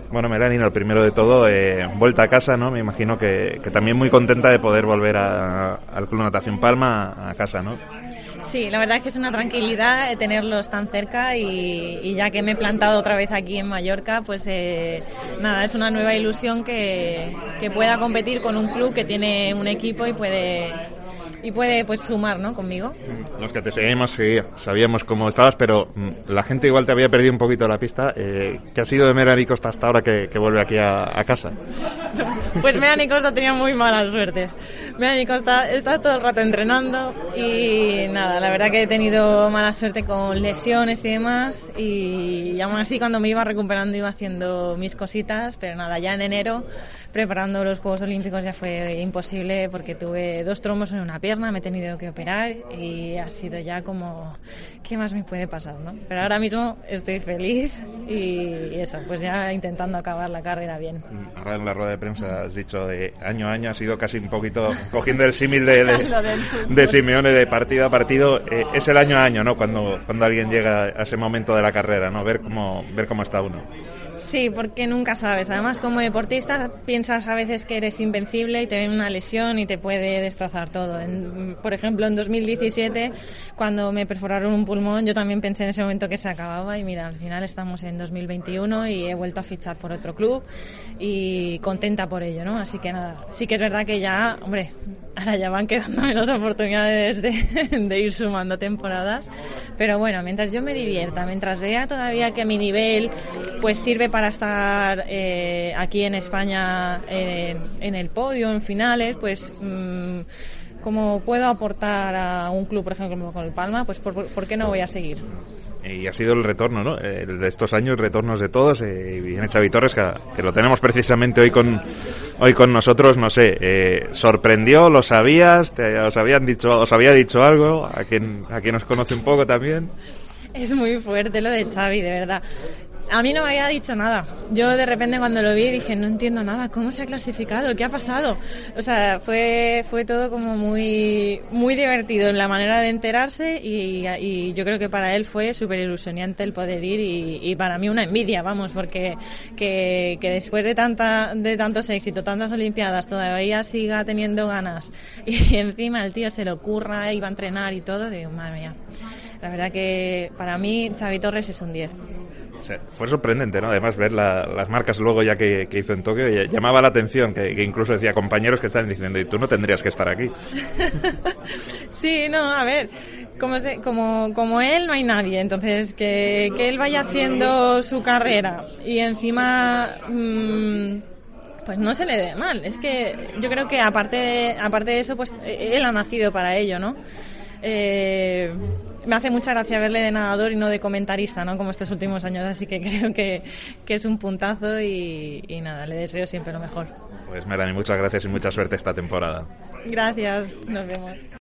Bueno, Melanie, lo primero de todo, vuelta a casa, ¿no? Me imagino que también muy contenta de poder volver al Club Natación Palma, a casa, ¿no? Sí, la verdad es que es una tranquilidad tenerlos tan cerca y ya que me he plantado otra vez aquí en Mallorca, pues nada, es una nueva ilusión que pueda competir con un club que tiene un equipo y puede pues sumar, ¿no?, conmigo. Los que te seguimos sí, sabíamos cómo estabas, pero la gente igual te había perdido un poquito la pista. ¿Qué ha sido de Melanie Costa hasta ahora que vuelve aquí a casa? Pues Melanie Costa tenía muy mala suerte. Melanie Costa está todo el rato entrenando y nada, la verdad que he tenido mala suerte con lesiones y demás, y aún así cuando me iba recuperando iba haciendo mis cositas, pero nada, ya en enero preparando los Juegos Olímpicos ya fue imposible porque tuve 2 trombos en una pierna, me he tenido que operar y ha sido ya como, ¿qué más me puede pasar, no? Pero ahora mismo estoy feliz y eso, pues ya intentando acabar la carrera bien. Ahora en la rueda de prensa has dicho de año a año, ha sido casi un poquito cogiendo el símil de Simeone de partido a partido. Es el año a año, ¿no? Cuando alguien llega a ese momento de la carrera, ¿no? Ver cómo está uno. Sí, porque nunca sabes. Además, como deportista piensas a veces que eres invencible y te ven una lesión y te puede destrozar todo. Por ejemplo, en 2017, cuando me perforaron un pulmón, yo también pensé en ese momento que se acababa y mira, al final estamos en 2021 y he vuelto a fichar por otro club y contenta por ello, ¿no? Así que nada, sí que es verdad que ya, hombre, ahora ya van quedando menos oportunidades de ir sumando temporadas, pero bueno, mientras yo me divierta, mientras vea todavía que mi nivel pues sirve para estar aquí en España en el podio, en finales, pues como puedo aportar a un club, por ejemplo, con el Palma, pues ¿por qué no voy a seguir? Y ha sido el retorno, ¿no? El de estos años, retornos de todos. Viene Xavi Torres, que lo tenemos precisamente hoy con nosotros. No sé, ¿sorprendió? ¿Lo sabías? ¿Os había dicho algo? ¿A quien nos conoce un poco también? Es muy fuerte lo de Xavi, de verdad. A mí no me había dicho nada. Yo de repente cuando lo vi dije, no entiendo nada, ¿cómo se ha clasificado? ¿Qué ha pasado? O sea, fue todo como muy, muy divertido en la manera de enterarse y yo creo que para él fue súper ilusionante el poder ir y para mí una envidia, vamos, porque que después de tantos éxitos, tantas olimpiadas, todavía siga teniendo ganas y encima el tío se lo ocurra, iba a entrenar y todo, digo, madre mía. La verdad que para mí Xavi Torres es un 10. O sea, fue sorprendente, ¿no? Además, ver las marcas luego ya que hizo en Tokio, llamaba la atención, que incluso decía compañeros que estaban diciendo, y tú no tendrías que estar aquí. Sí, no, a ver, como él no hay nadie, entonces que él vaya haciendo su carrera y encima pues no se le dé mal. Es que yo creo que aparte de eso, pues él ha nacido para ello, ¿no? Me hace mucha gracia verle de nadador y no de comentarista, ¿no? Como estos últimos años, así que creo que es un puntazo y nada, le deseo siempre lo mejor. Pues Melanie, muchas gracias y mucha suerte esta temporada. Gracias, nos vemos.